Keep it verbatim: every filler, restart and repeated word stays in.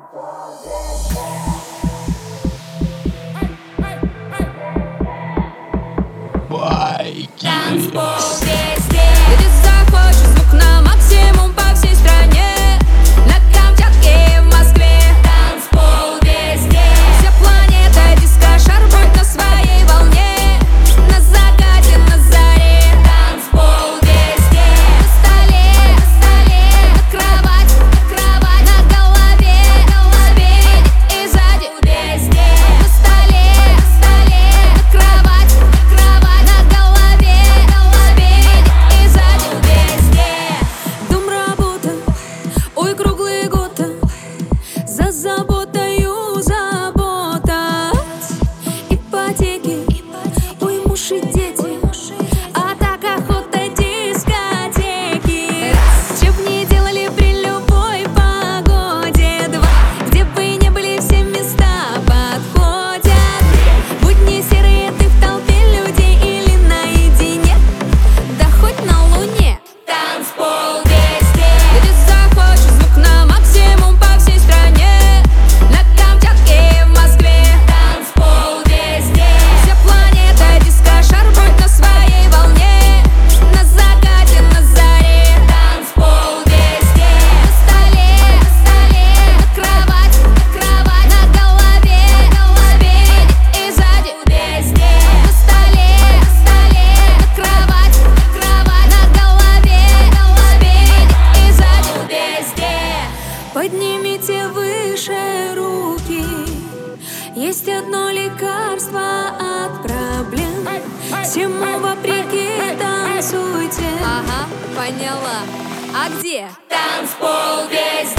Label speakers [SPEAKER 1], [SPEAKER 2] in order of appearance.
[SPEAKER 1] Танцпол везде, где захочешь, звук на максимум по всей стране. На Камчатке и в Москве. Танцпол везде, вся планета диско-шар будет на своей волне. На закате, на заре. Танцпол везде, на столе, на столе, на кровать, на кровать, на голове, на голове и сзади. Везде, на столе, на столе, на кровать, на кровать, на голове, на голове и сзади. Везде дом, работа, ой, круглый год. За заботою забота, ипотеки, ой, муж и дети, а так охота дискотеки. Раз, чё б не делали при любой погоде. Два, где бы не были, все места подходят. Будни серые, ты в толпе людей или наедине, да хоть на луне. Танцпол везде, где захочешь, звук на максимум по всей стране. На Камчатке и в Москве. Танцпол везде, вся планета диско-шар будет на своей волне. На закате, на заре. Танцпол везде, на столе, на столе, на кровать, на кровать, на голове, на голове и сзади. Везде, на столе, на столе, на кровать, на кровать, на голове, на голове и сзади. Везде поднимите выше руки, есть одно лекарство от проблем. Всему вопреки танцуйте. Ага, поняла. А где? Танцпол везде.